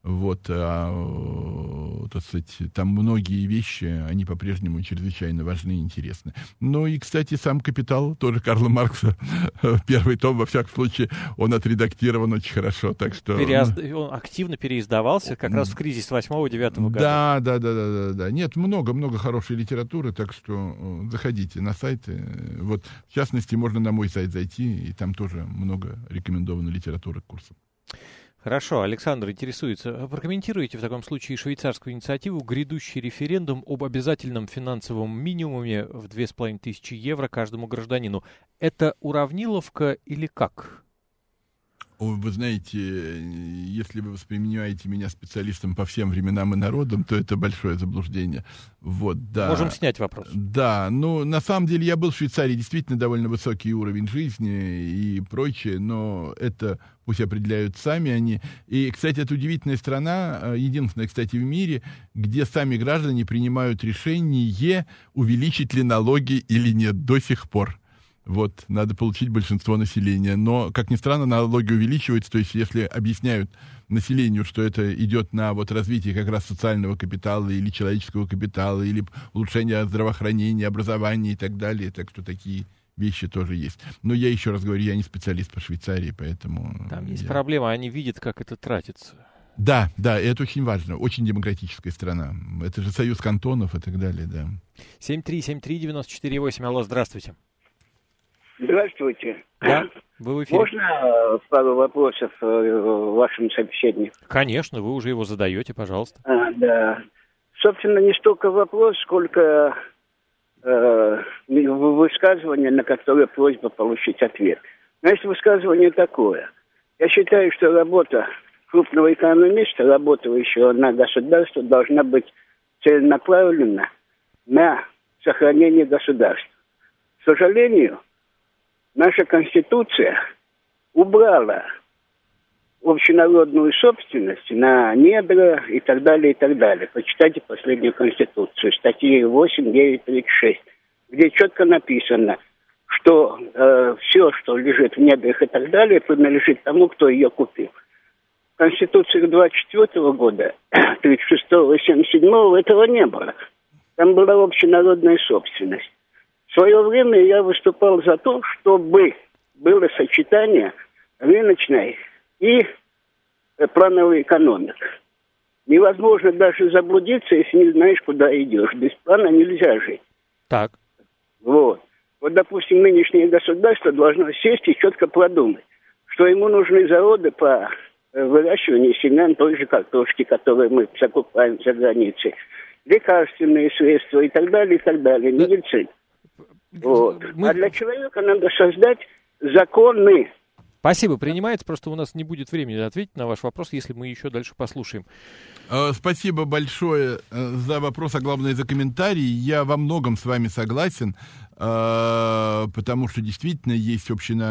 Вот, так сказать, там многие вещи, они по-прежнему чрезвычайно важны и интересны. Ну и, кстати, сам «Капитал», тоже Карла Маркса, первый том, во всяком случае, он отредактирован очень хорошо, так что...
Он активно переиздавался как раз в кризис 8-9 года.
Да. Нет, много хорошей литературы, так что заходите на сайты. Вот, в частности, можно на мой сайт зайти, и там тоже много рекомендованной литературы к курсам.
Хорошо, Александр интересуется. Прокомментируйте в таком случае швейцарскую инициативу «Грядущий референдум об обязательном финансовом минимуме в 2500 евро каждому гражданину». Это уравниловка или как?
Вы знаете, если вы воспринимаете меня специалистом по всем временам и народам, то это большое заблуждение. Вот, да.
Можем снять вопрос.
Да, ну, на самом деле я был в Швейцарии, действительно довольно высокий уровень жизни и прочее, но это пусть определяют сами они. И, кстати, это удивительная страна, единственная, кстати, в мире, где сами граждане принимают решение, увеличить ли налоги или нет до сих пор. Вот, надо получить большинство населения. Но, как ни странно, налоги увеличиваются. То есть, если объясняют населению, что это идет на вот развитие как раз социального капитала или человеческого капитала, или улучшение здравоохранения, образования и так далее. Так что такие вещи тоже есть. Но я еще раз говорю, я не специалист по Швейцарии, поэтому...
Там есть проблема, они видят, как это тратится.
Да, это очень важно. Очень демократическая страна. Это же союз кантонов и так далее, да.
7373948. Алло, здравствуйте.
Здравствуйте.
Да, вы в эфире.
Можно пару вопросов вашему собеседнику?
Конечно, вы уже его задаете, пожалуйста.
Да. Собственно, не столько вопрос, сколько высказывание, на которое просьба получить ответ. Значит, высказывание такое. Я считаю, что работа крупного экономиста, работающего на государство, должна быть целенаправлена на сохранение государства. К сожалению, наша Конституция убрала общенародную собственность на недра и так далее, и так далее. Почитайте последнюю Конституцию, статьи 8, 9, 36, где четко написано, что все, что лежит в недрах и так далее, принадлежит тому, кто ее купил. В Конституции 24 года, 36 и 77 этого не было. Там была общенародная собственность. В свое время я выступал за то, чтобы было сочетание рыночной и плановой экономики. Невозможно даже заблудиться, если не знаешь, куда идешь. Без плана нельзя жить.
Так.
Вот, допустим, нынешнее государство должно сесть и четко продумать, что ему нужны заводы по выращиванию семян той же картошки, которую мы закупаем за границей, лекарственные средства и так далее, медицина. Вот. А для человека надо создать законы.
Спасибо, принимается, просто у нас не будет времени ответить на ваш вопрос, если мы еще дальше послушаем.
Спасибо большое за вопрос, а главное за комментарий. Я во многом с вами согласен, потому что действительно есть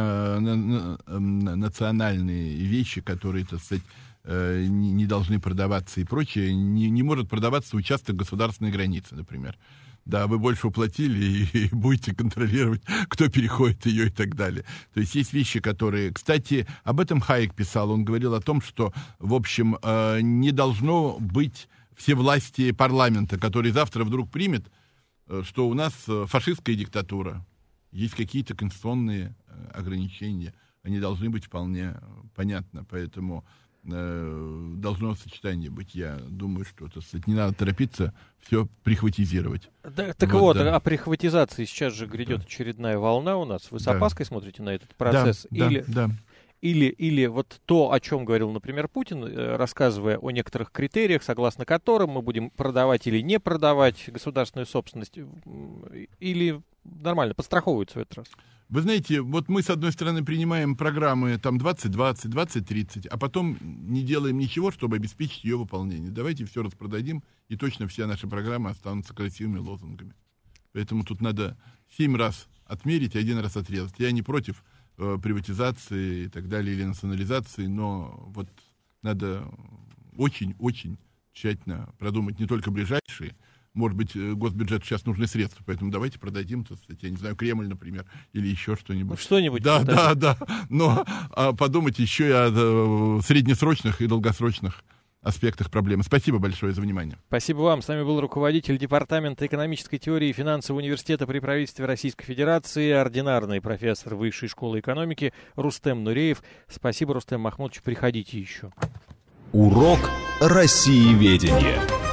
общенациональные вещи, которые, так сказать, не должны продаваться и прочее. Не может продаваться участок государственной границы, например. Да, вы больше уплатили и будете контролировать, кто переходит ее и так далее. То есть есть вещи, которые... Кстати, об этом Хайек писал. Он говорил о том, что, в общем, не должно быть всевластия парламента, который завтра вдруг примет, что у нас фашистская диктатура. Есть какие-то конституционные ограничения. Они должны быть вполне понятны. Поэтому... должно сочетание быть. Я думаю, что, так сказать, не надо торопиться все прихватизировать.
Да, так вот, о прихватизации сейчас же грядет очередная волна у нас. Вы с опаской смотрите на этот процесс? Или вот то, о чем говорил, например, Путин, рассказывая о некоторых критериях, согласно которым мы будем продавать или не продавать государственную собственность, или нормально подстраховываются в этот раз?
Вы знаете, вот мы, с одной стороны, принимаем программы там 2020, 2030, а потом не делаем ничего, чтобы обеспечить ее выполнение. Давайте все распродадим, и точно все наши программы останутся красивыми лозунгами. Поэтому тут надо 7 раз отмерить, 1 раз отрезать. Я не против приватизации и так далее, или национализации, но вот надо очень-очень тщательно продумать не только ближайшие. Может быть, госбюджету сейчас нужны средства, поэтому давайте продадим, так сказать, я не знаю, Кремль, например, или еще что-нибудь.
Что-нибудь.
Да. Но подумать еще и о среднесрочных и долгосрочных аспектах проблемы. Спасибо большое за внимание.
Спасибо вам. С нами был руководитель Департамента экономической теории и финансового университета при правительстве Российской Федерации, ординарный профессор Высшей школы экономики Рустем Нуреев. Спасибо, Рустем Махмудович. Приходите еще.
Урок Россиеведения.